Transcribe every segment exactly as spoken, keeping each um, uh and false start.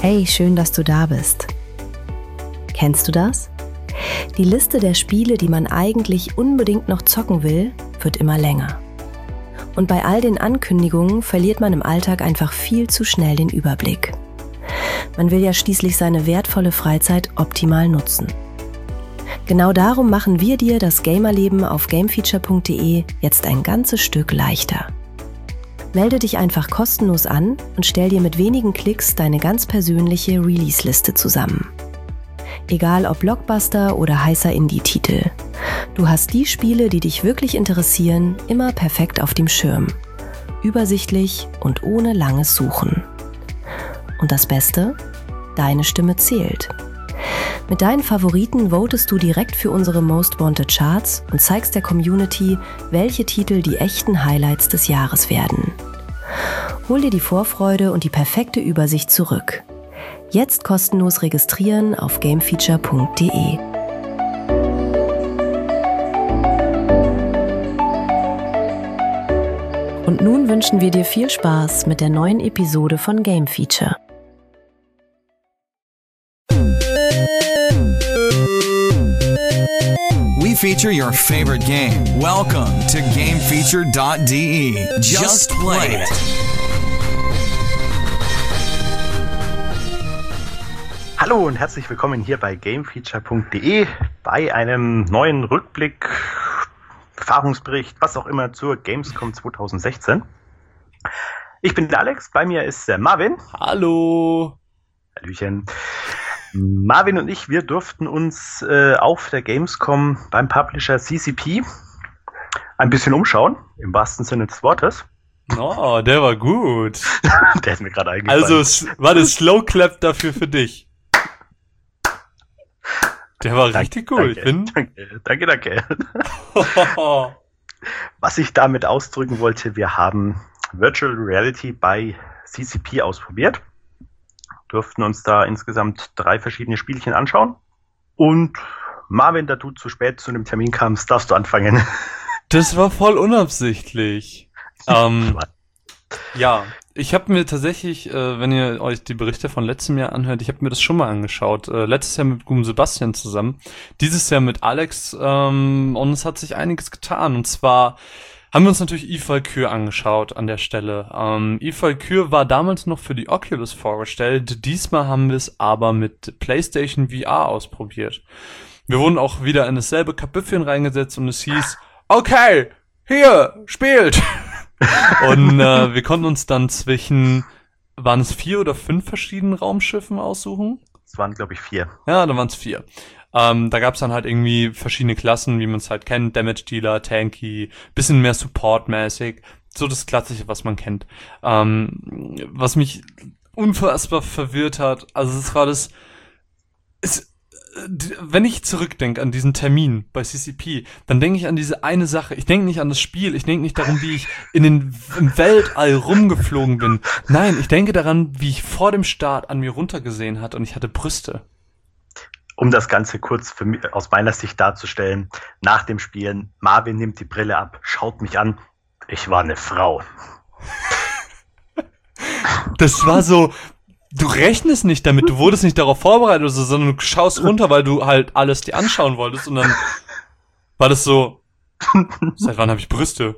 Hey, schön, dass du da bist. Kennst du das? Die Liste der Spiele, die man eigentlich unbedingt noch zocken will, wird immer länger. Und bei all den Ankündigungen verliert man im Alltag einfach viel zu schnell den Überblick. Man will ja schließlich seine wertvolle Freizeit optimal nutzen. Genau darum machen wir dir das Gamerleben auf gamefeature punkt de jetzt ein ganzes Stück leichter. Melde dich einfach kostenlos an und stell dir mit wenigen Klicks deine ganz persönliche Release-Liste zusammen. Egal ob Blockbuster oder heißer Indie-Titel. Du hast die Spiele, die dich wirklich interessieren, immer perfekt auf dem Schirm. Übersichtlich und ohne langes Suchen. Und das Beste? Deine Stimme zählt. Mit deinen Favoriten votest du direkt für unsere Most Wanted Charts und zeigst der Community, welche Titel die echten Highlights des Jahres werden. Hol dir die Vorfreude und die perfekte Übersicht zurück. Jetzt kostenlos registrieren auf gamefeature punkt de. Und nun wünschen wir dir viel Spaß mit der neuen Episode von Game Feature. We feature your favorite game. Welcome to game feature dot de. Just play it. Hallo und herzlich willkommen hier bei gamefeature punkt de bei einem neuen Rückblick, Erfahrungsbericht, was auch immer zur Gamescom zwanzig sechzehn. Ich bin der Alex, bei mir ist der Marvin. Hallo. Hallöchen. Marvin und ich, wir durften uns äh, auf der Gamescom beim Publisher C C P ein bisschen umschauen, im wahrsten Sinne des Wortes. Oh, der war gut. Der ist mir gerade eingefallen. Also war das Slow Clap dafür für dich? Der war danke, richtig gut. Danke, ich bin... danke, danke. danke. Was ich damit ausdrücken wollte, wir haben Virtual Reality bei C C P ausprobiert. Durften uns da insgesamt drei verschiedene Spielchen anschauen. Und Marvin, da du zu spät zu einem Termin kamst, darfst du anfangen. Das war voll unabsichtlich. ähm, ja, ich habe mir tatsächlich, äh, wenn ihr euch die Berichte von letztem Jahr anhört, ich habe mir das schon mal angeschaut. Äh, letztes Jahr mit Gum Sebastian zusammen, dieses Jahr mit Alex. Ähm, und es hat sich einiges getan. Und zwar haben wir uns natürlich Yves Valkyr angeschaut an der Stelle. Ähm, Yves Valkyr war damals noch für die Oculus vorgestellt. Diesmal haben wir es aber mit PlayStation V R ausprobiert. Wir wurden auch wieder in dasselbe Kapüffchen reingesetzt und es hieß, okay, hier, spielt! Und äh, wir konnten uns dann zwischen, waren es vier oder fünf verschiedenen Raumschiffen aussuchen? Es waren, glaube ich, vier. Ja, dann waren es vier. Ähm, da gab's dann halt irgendwie verschiedene Klassen, wie man es halt kennt, Damage Dealer, Tanky, bisschen mehr Support-mäßig, so das Klassische, was man kennt. Ähm, was mich unfassbar verwirrt hat, also es war das, es, wenn ich zurückdenke an diesen Termin bei C C P, dann denke ich an diese eine Sache. Ich denke nicht an das Spiel, ich denke nicht darum, wie ich in den im Weltall rumgeflogen bin. Nein, ich denke daran, wie ich vor dem Start an mir runtergesehen hatte und ich hatte Brüste. Um das Ganze kurz für mich, aus meiner Sicht darzustellen, nach dem Spielen, Marvin nimmt die Brille ab, schaut mich an, ich war eine Frau. Das war so, du rechnest nicht damit, du wurdest nicht darauf vorbereitet oder so, sondern du schaust runter, weil du halt alles dir anschauen wolltest und dann war das so, seit wann habe ich Brüste?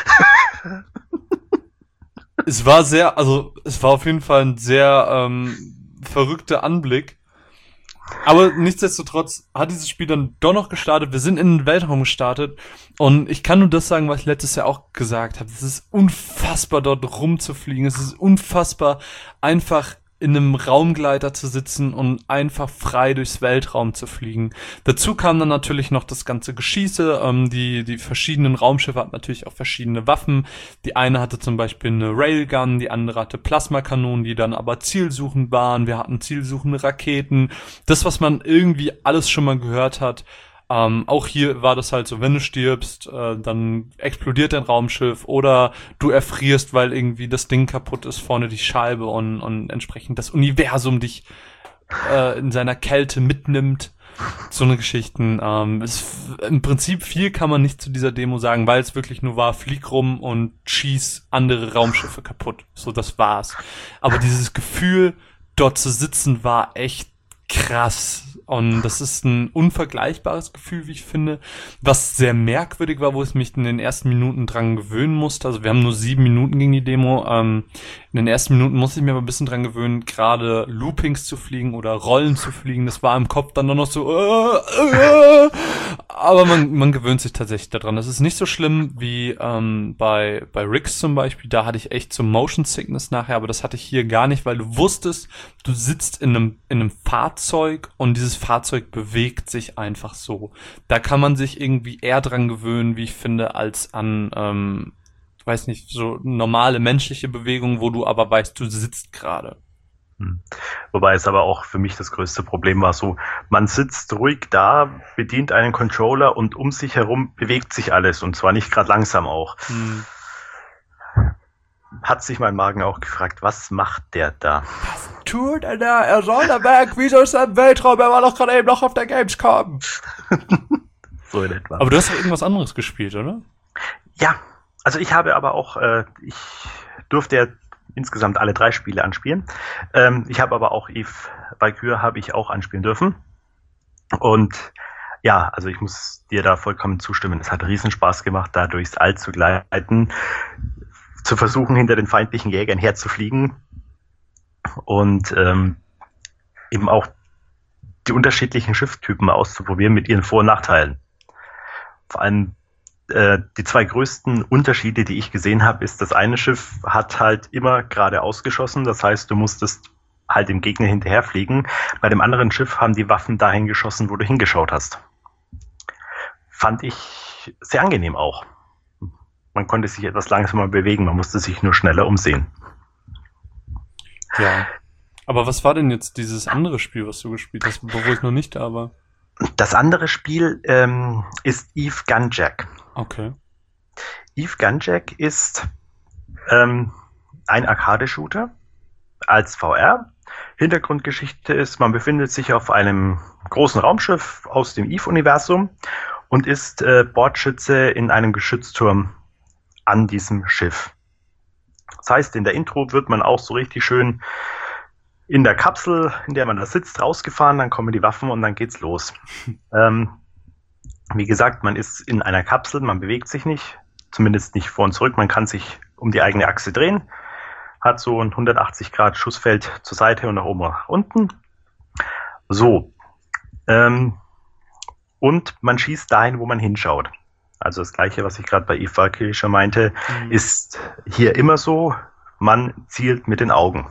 Es war sehr, also es war auf jeden Fall ein sehr ähm, verrückter Anblick. Aber nichtsdestotrotz hat dieses Spiel dann doch noch gestartet. Wir sind in den Weltraum gestartet. Und ich kann nur das sagen, was ich letztes Jahr auch gesagt habe. Es ist unfassbar, dort rumzufliegen. Es ist unfassbar, einfach in einem Raumgleiter zu sitzen und einfach frei durchs Weltraum zu fliegen. Dazu kam dann natürlich noch das ganze Geschieße. Ähm, die, die verschiedenen Raumschiffe hatten natürlich auch verschiedene Waffen. Die eine hatte zum Beispiel eine Railgun, die andere hatte Plasmakanonen, die dann aber zielsuchend waren. Wir hatten zielsuchende Raketen. Das, was man irgendwie alles schon mal gehört hat. Ähm, auch hier war das halt so, wenn du stirbst, äh, dann explodiert dein Raumschiff oder du erfrierst, weil irgendwie das Ding kaputt ist, vorne die Scheibe und, und entsprechend das Universum dich äh, in seiner Kälte mitnimmt. So eine Geschichten. Ähm, es, im Prinzip viel kann man nicht zu dieser Demo sagen, weil es wirklich nur war, flieg rum und schieß andere Raumschiffe kaputt. So, das war's. Aber dieses Gefühl, dort zu sitzen war echt krass. Und das ist ein unvergleichbares Gefühl, wie ich finde, was sehr merkwürdig war, wo ich mich in den ersten Minuten dran gewöhnen musste. Also wir haben nur sieben Minuten gegen die Demo. Ähm, in den ersten Minuten musste ich mir aber ein bisschen dran gewöhnen, gerade Loopings zu fliegen oder Rollen zu fliegen. Das war im Kopf dann nur noch so, äh, äh, aber man, man gewöhnt sich tatsächlich daran. Das ist nicht so schlimm wie ähm, bei bei Rix zum Beispiel. Da hatte ich echt so Motion Sickness nachher, aber das hatte ich hier gar nicht, weil du wusstest, du sitzt in einem in einem Fahrzeug und dieses Fahrzeug bewegt sich einfach so. Da kann man sich irgendwie eher dran gewöhnen, wie ich finde, als an, ähm, weiß nicht, so normale menschliche Bewegungen, wo du aber weißt, du sitzt gerade. Hm. Wobei es aber auch für mich das größte Problem war so, man sitzt ruhig da, bedient einen Controller und um sich herum bewegt sich alles und zwar nicht gerade langsam auch. Hm. Hat sich mein Magen auch gefragt, was macht der da? Was tut er da? Er soll da weg. Wieso ist er im Weltraum? Er war doch gerade eben noch auf der Gamescom. So in etwa. Aber du hast doch irgendwas anderes gespielt, oder? Ja, also ich habe aber auch, äh, ich durfte ja insgesamt alle drei Spiele anspielen. Ähm, ich habe aber auch Eve Valkyrie habe ich auch anspielen dürfen. Und ja, also ich muss dir da vollkommen zustimmen. Es hat riesen Spaß gemacht, da durchs All zu gleiten, zu versuchen, hinter den feindlichen Jägern herzufliegen und ähm, eben auch die unterschiedlichen Schiffstypen auszuprobieren mit ihren Vor- und Nachteilen. Vor allem äh, die zwei größten Unterschiede, die ich gesehen habe, ist, das eine Schiff hat halt immer geradeaus geschossen, das heißt, du musstest halt dem Gegner hinterherfliegen. Bei dem anderen Schiff haben die Waffen dahin geschossen, wo du hingeschaut hast. Fand ich sehr angenehm auch. Man konnte sich etwas langsamer bewegen, man musste sich nur schneller umsehen. Ja. Aber was war denn jetzt dieses andere Spiel, was du gespielt hast, wo ich noch nicht da war? Das andere Spiel ähm, ist Eve Gunjack. Okay. Eve Gunjack ist ähm, ein Arcade-Shooter als V R. Hintergrundgeschichte ist, man befindet sich auf einem großen Raumschiff aus dem Eve-Universum und ist äh, Bordschütze in einem Geschützturm an diesem Schiff. Das heißt, in der Intro wird man auch so richtig schön in der Kapsel, in der man da sitzt, rausgefahren, dann kommen die Waffen und dann geht's los. ähm, wie gesagt, man ist in einer Kapsel, man bewegt sich nicht, zumindest nicht vor und zurück, man kann sich um die eigene Achse drehen, hat so ein hundertachtzig Grad Schussfeld zur Seite und nach oben und nach unten. So. Ähm, und man schießt dahin, wo man hinschaut. Also das Gleiche, was ich gerade bei Eve Valkyrie schon meinte, mhm. ist hier immer so, man zielt mit den Augen.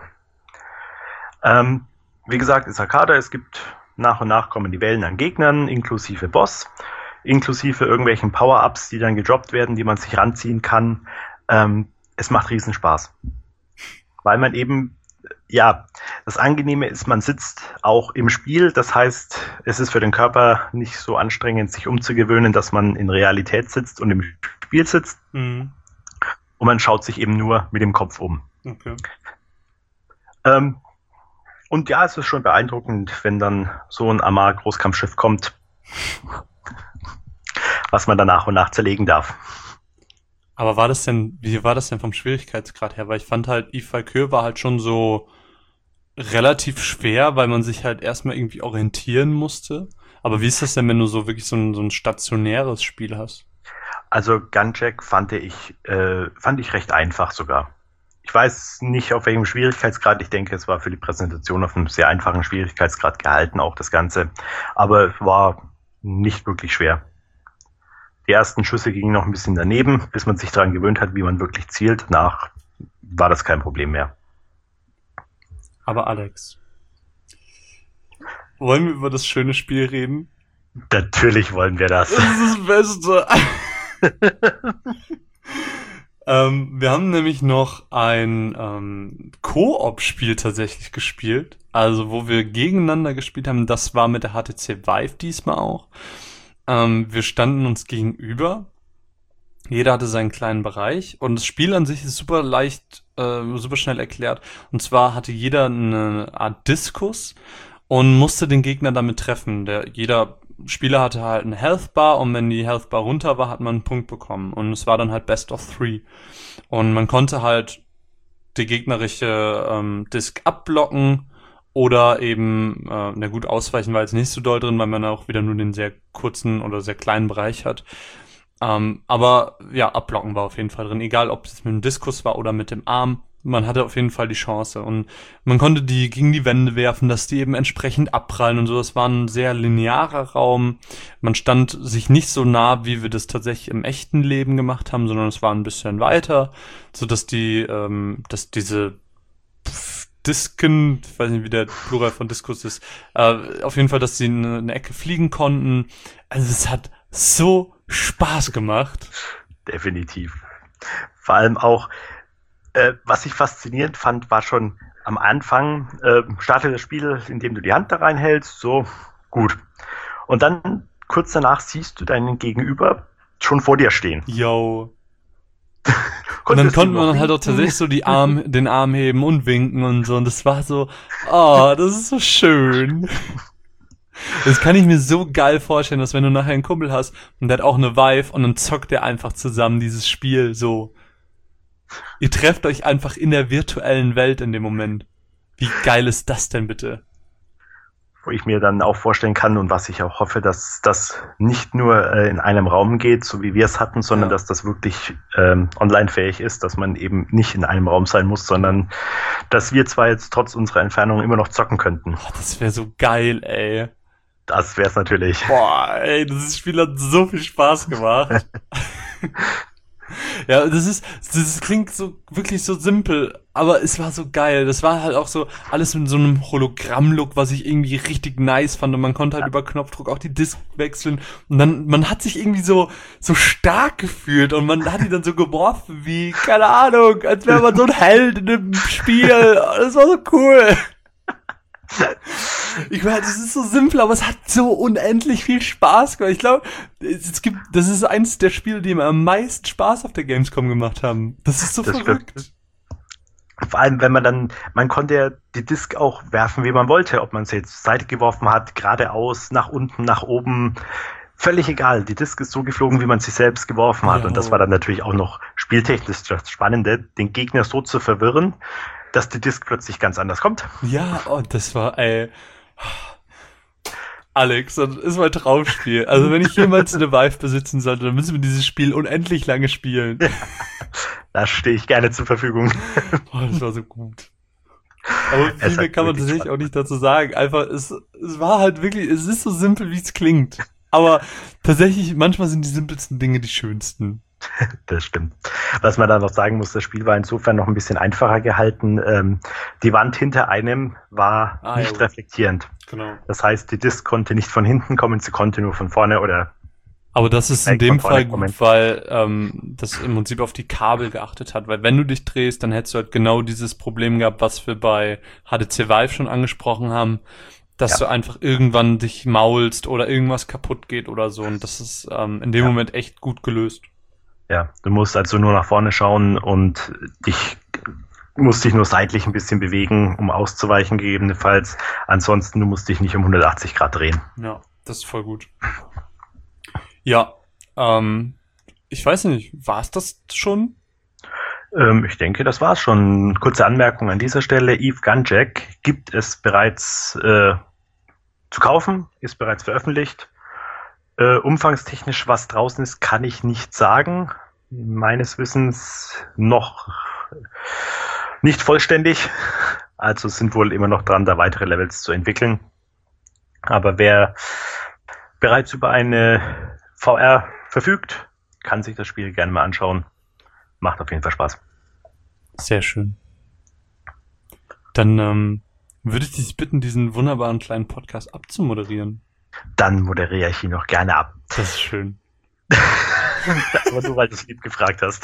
Ähm, wie gesagt, ist Arcade, es gibt nach und nach kommen die Wellen an Gegnern, inklusive Boss, inklusive irgendwelchen Power-Ups, die dann gedroppt werden, die man sich ranziehen kann. Ähm, es macht riesen Spaß. Weil man eben, ja, das Angenehme ist, man sitzt auch im Spiel. Das heißt, es ist für den Körper nicht so anstrengend, sich umzugewöhnen, dass man in Realität sitzt und im Spiel sitzt. Mhm. Und man schaut sich eben nur mit dem Kopf um. Okay. Ähm, und ja, es ist schon beeindruckend, wenn dann so ein Amarr-Großkampfschiff kommt, was man dann nach und nach zerlegen darf. Aber war das denn, wie war das denn vom Schwierigkeitsgrad her? Weil ich fand halt, Eve Valkyrie war halt schon so relativ schwer, weil man sich halt erstmal irgendwie orientieren musste. Aber wie ist das denn, wenn du so wirklich so ein, so ein stationäres Spiel hast? Also Gunjack fand ich, äh, fand ich recht einfach sogar. Ich weiß nicht, auf welchem Schwierigkeitsgrad. Ich denke, es war für die Präsentation auf einem sehr einfachen Schwierigkeitsgrad gehalten, auch das Ganze. Aber es war nicht wirklich schwer. Die ersten Schüsse gingen noch ein bisschen daneben, bis man sich daran gewöhnt hat, wie man wirklich zielt. Danach war das kein Problem mehr. Aber Alex, wollen wir über das schöne Spiel reden? Natürlich wollen wir das. Das ist das Beste. ähm, wir haben nämlich noch ein ähm, Koop-Spiel tatsächlich gespielt. Also wo wir gegeneinander gespielt haben. Das war mit der H T C Vive diesmal auch. Ähm, wir standen uns gegenüber. Jeder hatte seinen kleinen Bereich. Und das Spiel an sich ist super leicht, äh, super schnell erklärt. Und zwar hatte jeder eine Art Diskus und musste den Gegner damit treffen. Der, jeder Spieler hatte halt eine Health Bar und wenn die Health Bar runter war, hat man einen Punkt bekommen. Und es war dann halt Best of Three. Und man konnte halt die gegnerische ähm, Disk abblocken oder eben, äh, na gut, ausweichen war jetzt nicht so doll drin, weil man auch wieder nur den sehr kurzen oder sehr kleinen Bereich hat. Ähm, aber ja, abblocken war auf jeden Fall drin, egal ob es mit dem Diskus war oder mit dem Arm. Man hatte auf jeden Fall die Chance und man konnte die gegen die Wände werfen, dass die eben entsprechend abprallen und so. Das war ein sehr linearer Raum. Man stand sich nicht so nah, wie wir das tatsächlich im echten Leben gemacht haben, sondern es war ein bisschen weiter, so dass die, ähm, dass diese Disken, ich weiß nicht, wie der Plural von Diskus ist, äh, auf jeden Fall, dass sie eine, eine Ecke fliegen konnten. Also es hat so Spaß gemacht. Definitiv. Vor allem auch, äh, was ich faszinierend fand, war schon am Anfang, äh, startet das Spiel, indem du die Hand da reinhältst, so, gut. Und dann, kurz danach, siehst du deinen Gegenüber schon vor dir stehen. Yo. Und dann konnte man halt auch tatsächlich so die Arm, den Arm heben und winken und so. Und das war so, oh, das ist so schön. Das kann ich mir so geil vorstellen, dass wenn du nachher einen Kumpel hast und der hat auch eine Vive und dann zockt der einfach zusammen dieses Spiel so. Ihr trefft euch einfach in der virtuellen Welt in dem Moment. Wie geil ist das denn bitte? Wo ich mir dann auch vorstellen kann und was ich auch hoffe, dass das nicht nur äh, in einem Raum geht, so wie wir es hatten, sondern ja. dass das wirklich ähm, online-fähig ist, dass man eben nicht in einem Raum sein muss, sondern dass wir zwar jetzt trotz unserer Entfernung immer noch zocken könnten. Oh, das wäre so geil, ey. Das wär's natürlich. Boah, ey, dieses Spiel hat so viel Spaß gemacht. Ja, das ist, das klingt so, wirklich so simpel, aber es war so geil. Das war halt auch so alles mit so einem Hologramm-Look, was ich irgendwie richtig nice fand und man konnte halt ja. über Knopfdruck auch die Disc wechseln und dann, man hat sich irgendwie so, so stark gefühlt und man hat die dann so geworfen wie, keine Ahnung, als wäre man so ein Held in einem Spiel. Das war so cool. Ich meine, das ist so simpel, aber es hat so unendlich viel Spaß gemacht. Ich glaube, es gibt, das ist eins der Spiele, die mir am meisten Spaß auf der Gamescom gemacht haben. Das ist so das verrückt. Stimmt. Vor allem, wenn man dann, man konnte ja die Disc auch werfen, wie man wollte. Ob man sie jetzt zur Seite geworfen hat, geradeaus, nach unten, nach oben. Völlig egal. Die Disc ist so geflogen, wie man sie selbst geworfen hat. Ja. Und das war dann natürlich auch noch spieltechnisch das Spannende, den Gegner so zu verwirren, dass die Disc plötzlich ganz anders kommt. Ja, oh, das war, ey. Alex, das ist mein Traumspiel. Also wenn ich jemals eine Vive besitzen sollte, dann müssen wir dieses Spiel unendlich lange spielen. Ja, da stehe ich gerne zur Verfügung. Oh, das war so gut. Aber viel mehr kann man tatsächlich spannend. Auch nicht dazu sagen. Einfach, es, es war halt wirklich, es ist so simpel, wie es klingt. Aber tatsächlich, manchmal sind die simpelsten Dinge die schönsten. Das stimmt. Was man da noch sagen muss, das Spiel war insofern noch ein bisschen einfacher gehalten. Ähm, die Wand hinter einem war ah, nicht ja. reflektierend. Genau. Das heißt, die Disc konnte nicht von hinten kommen, sie konnte nur von vorne oder... Aber das ist in dem Fall gut, weil ähm, das im Prinzip auf die Kabel geachtet hat. Weil wenn du dich drehst, dann hättest du halt genau dieses Problem gehabt, was wir bei H D C Vive schon angesprochen haben, dass ja. du einfach irgendwann dich maulst oder irgendwas kaputt geht oder so. Und das ist ähm, in dem ja. Moment echt gut gelöst. Ja, du musst also nur nach vorne schauen und dich musst dich nur seitlich ein bisschen bewegen, um auszuweichen gegebenenfalls. Ansonsten, du musst dich nicht um hundertachtzig Grad drehen. Ja, das ist voll gut. Ja, ähm, ich weiß nicht, war es das schon? Ähm, ich denke, das war's schon. Kurze Anmerkung an dieser Stelle. Eve Gunjack gibt es bereits äh, zu kaufen, ist bereits veröffentlicht. Äh, umfangstechnisch, was draußen ist, kann ich nicht sagen. Meines Wissens noch nicht vollständig. Also sind wohl immer noch dran, da weitere Levels zu entwickeln. Aber wer bereits über eine V R verfügt, kann sich das Spiel gerne mal anschauen. Macht auf jeden Fall Spaß. Sehr schön. Dann ähm, würde ich dich bitten, diesen wunderbaren kleinen Podcast abzumoderieren. Dann moderiere ich ihn noch gerne ab. Das ist schön. Aber nur, weil du es lieb gefragt hast.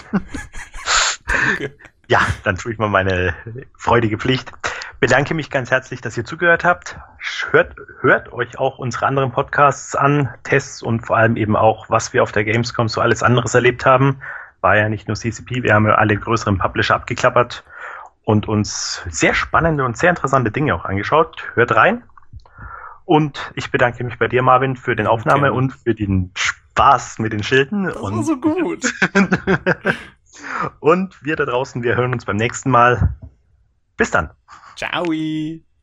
Danke. Ja, dann tue ich mal meine freudige Pflicht. Bedanke mich ganz herzlich, dass ihr zugehört habt. Hört, hört euch auch unsere anderen Podcasts an, Tests und vor allem eben auch, was wir auf der Gamescom so alles anderes erlebt haben. War ja nicht nur C C P, wir haben ja alle größeren Publisher abgeklappert und uns sehr spannende und sehr interessante Dinge auch angeschaut. Hört rein. Und ich bedanke mich bei dir, Marvin, für den Aufnahme okay. und für den Spaß mit den Schilden. Das und war so gut. Und wir da draußen, wir hören uns beim nächsten Mal. Bis dann. Ciao.